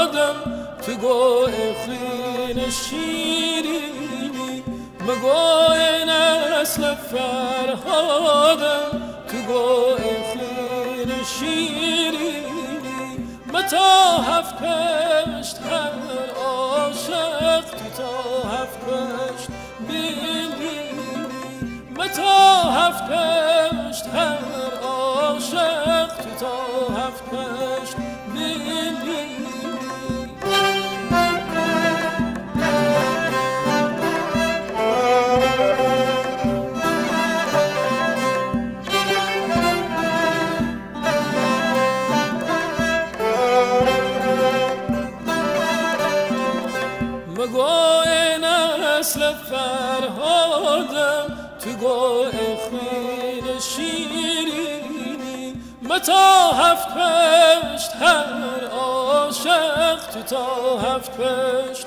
فرهادم تو گوه خین شیرینی مگوی نسل فرهادم تو گوه خین شیرینی متا هفت پشت هر عاشق تو تا هفت پشت بینی متا هفت پشت هر عاشق تو تا هفت پشت بینی مگوی نسل فرهادم تو گوه خین شیرینی متا هفت پشت هر عاشق تو تا هفت پشت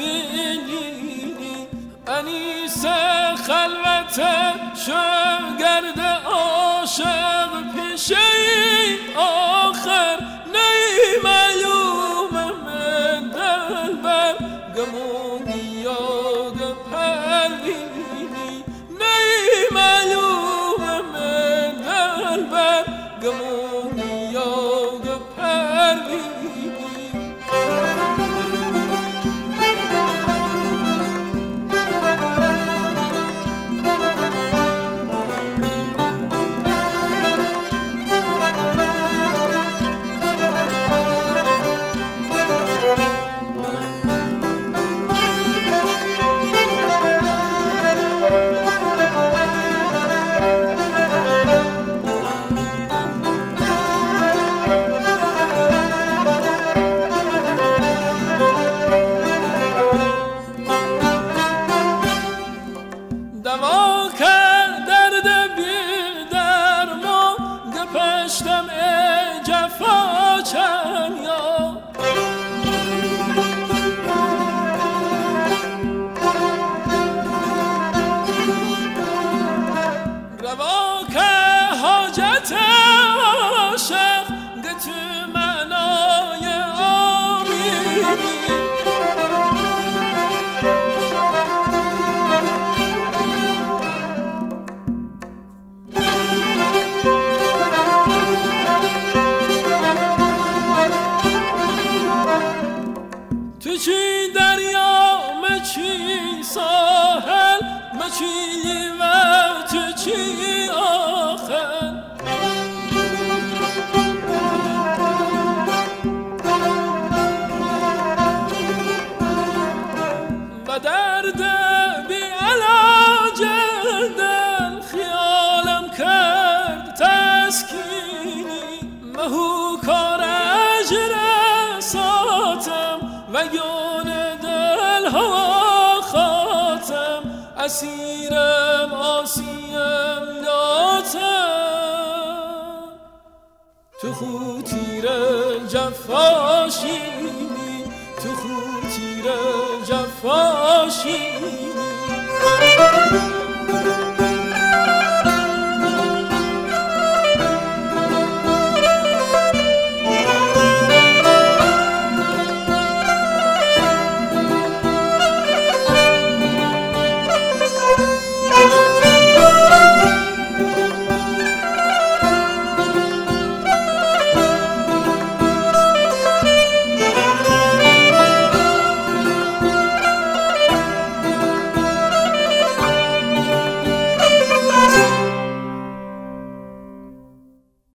بینی انیس خلوت شگرد عاشق پیشه آخر نی معلوم من دلبر گمونی یا گپرینی نی معلوم من دلبر گمونی یا گپرینی دوا کرد درد بی درمان گپشتم ای جفا چنیا روا که حاجت عاشق گتو معنای آمینی تو چی دریا مچی ساحل مچی و تو چی آخر و درد بی علاج دل خیالم کرد تسکینی مهو کار اجر ساتم و یون دل هوا خاتم اسیرم آسیم داتم تو خو تیر جفاشینی تو خو تیر جفاشینی